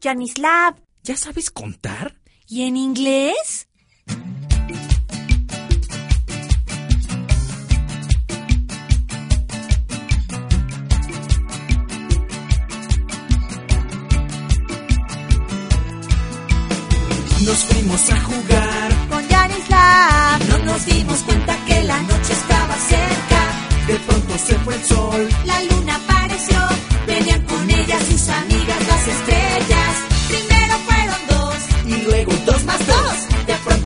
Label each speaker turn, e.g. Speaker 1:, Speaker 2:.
Speaker 1: Yanislav.
Speaker 2: ¿Ya sabes contar?
Speaker 1: ¿Y en inglés?
Speaker 2: Nos fuimos a jugar
Speaker 1: Con Yanislav.
Speaker 3: No nos dimos cuenta que la noche estaba cerca.
Speaker 2: De pronto se fue el sol.
Speaker 3: La luna